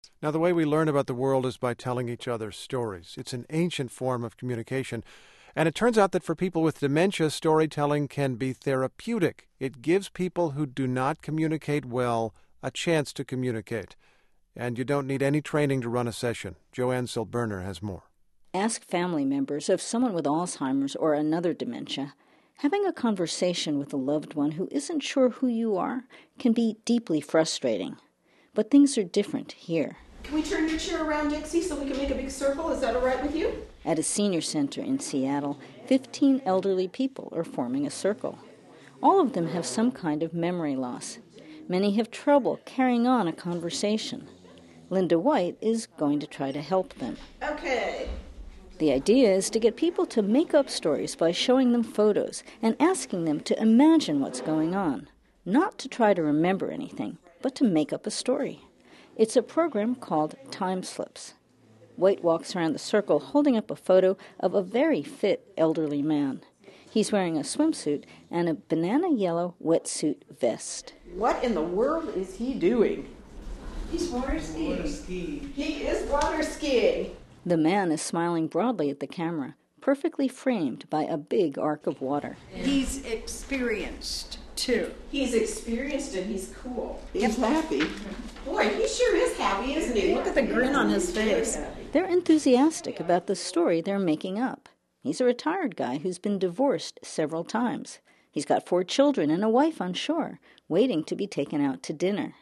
Now, the way we learn about the world is by telling each other stories. It's an ancient form of communication. And it turns out that for people with dementia, storytelling can be therapeutic. It gives people who do not communicate well a chance to communicate. And you don't need any training to run a session. Joanne Silberner has more. Ask family members of someone with Alzheimer's or another dementia. Having a conversation with a loved one who isn't sure who you are can be deeply frustrating. But things are different here. Can we turn your chair around, Dixie, so we can make a big circle? Is that all right with you? At a senior center in Seattle, 15 elderly people are forming a circle. All of them have some kind of memory loss. Many have trouble carrying on a conversation. Linda White is going to try to help them. Okay. The idea is to get people to make up stories by showing them photos and asking them to imagine what's going on. Not to try to remember anything, but to make up a story. It's a program called Time Slips. White walks around the circle holding up a photo of a very fit elderly man. He's wearing a swimsuit and a banana yellow wetsuit vest. What in the world is he doing? He's water skiing. He is water skiing. The man is smiling broadly at the camera, perfectly framed by a big arc of water. He's experienced, too. He's experienced and he's cool. He's happy. Boy, he sure is happy, isn't he? Look at the grin on his face. They're enthusiastic about the story they're making up. He's a retired guy who's been divorced several times. He's got 4 children and a wife on shore, waiting to be taken out to dinner.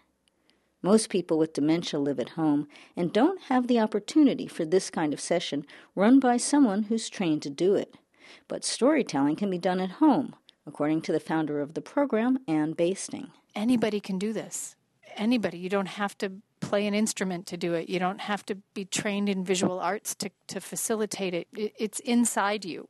Most people with dementia live at home and don't have the opportunity for this kind of session run by someone who's trained to do it. But storytelling can be done at home, according to the founder of the program, Ann Basting. Anybody can do this. Anybody. You don't have to play an instrument to do it. You don't have to be trained in visual arts to facilitate it. It's inside you.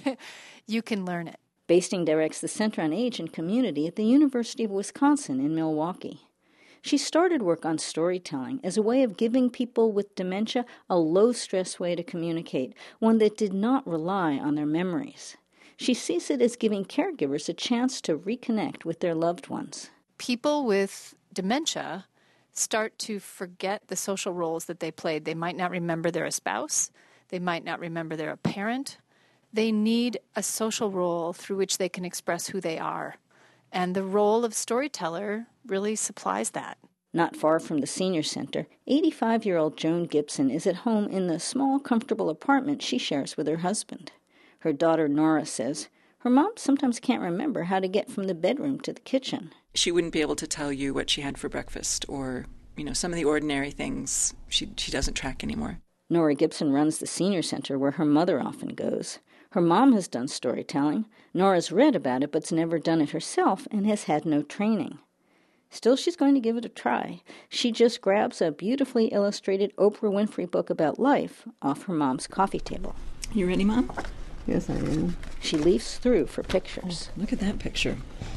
You can learn it. Basting directs the Center on Age and Community at the University of Wisconsin in Milwaukee. She started work on storytelling as a way of giving people with dementia a low-stress way to communicate, one that did not rely on their memories. She sees it as giving caregivers a chance to reconnect with their loved ones. People with dementia start to forget the social roles that they played. They might not remember they're a spouse. They might not remember they're a parent. They need a social role through which they can express who they are. And the role of storyteller really supplies that. Not far from the senior center, 85-year-old Joan Gibson is at home in the small, comfortable apartment she shares with her husband. Her daughter Nora says her mom sometimes can't remember how to get from the bedroom to the kitchen. She wouldn't be able to tell you what she had for breakfast or, some of the ordinary things she doesn't track anymore. Nora Gibson runs the senior center where her mother often goes. Her mom has done storytelling. Nora's read about it but's never done it herself and has had no training. Still, she's going to give it a try. She just grabs a beautifully illustrated Oprah Winfrey book about life off her mom's coffee table. You ready, Mom? Yes, I am. She leafs through for pictures. Look at that picture.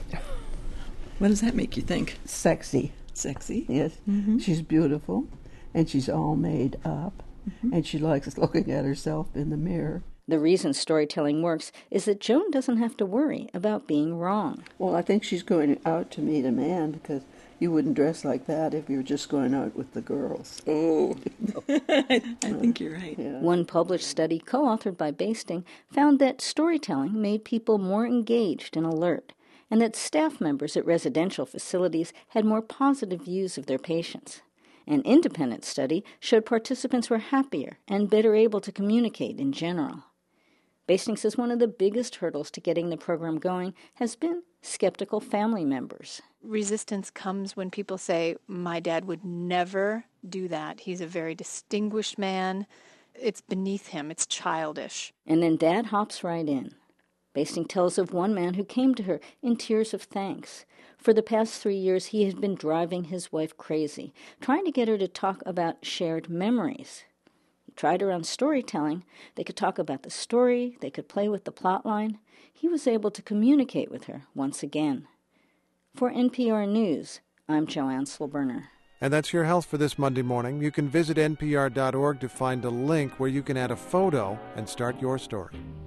What does that make you think? Sexy. Sexy? Yes. Mm-hmm. She's beautiful, and she's all made up, and she likes looking at herself in the mirror. The reason storytelling works is that Joan doesn't have to worry about being wrong. Well, I think she's going out to meet a man because you wouldn't dress like that if you were just going out with the girls. Oh, I think you're right. Yeah. One published study co-authored by Basting found that storytelling made people more engaged and alert, and that staff members at residential facilities had more positive views of their patients. An independent study showed participants were happier and better able to communicate in general. Basting says one of the biggest hurdles to getting the program going has been skeptical family members. Resistance comes when people say, my dad would never do that. He's a very distinguished man. It's beneath him. It's childish. And then Dad hops right in. Basting tells of one man who came to her in tears of thanks. For the past 3 years, he had been driving his wife crazy, trying to get her to talk about shared memories. He tried her on storytelling. They could talk about the story. They could play with the plot line. He was able to communicate with her once again. For NPR News, I'm Joanne Silberner. And that's your health for this Monday morning. You can visit npr.org to find a link where you can add a photo and start your story.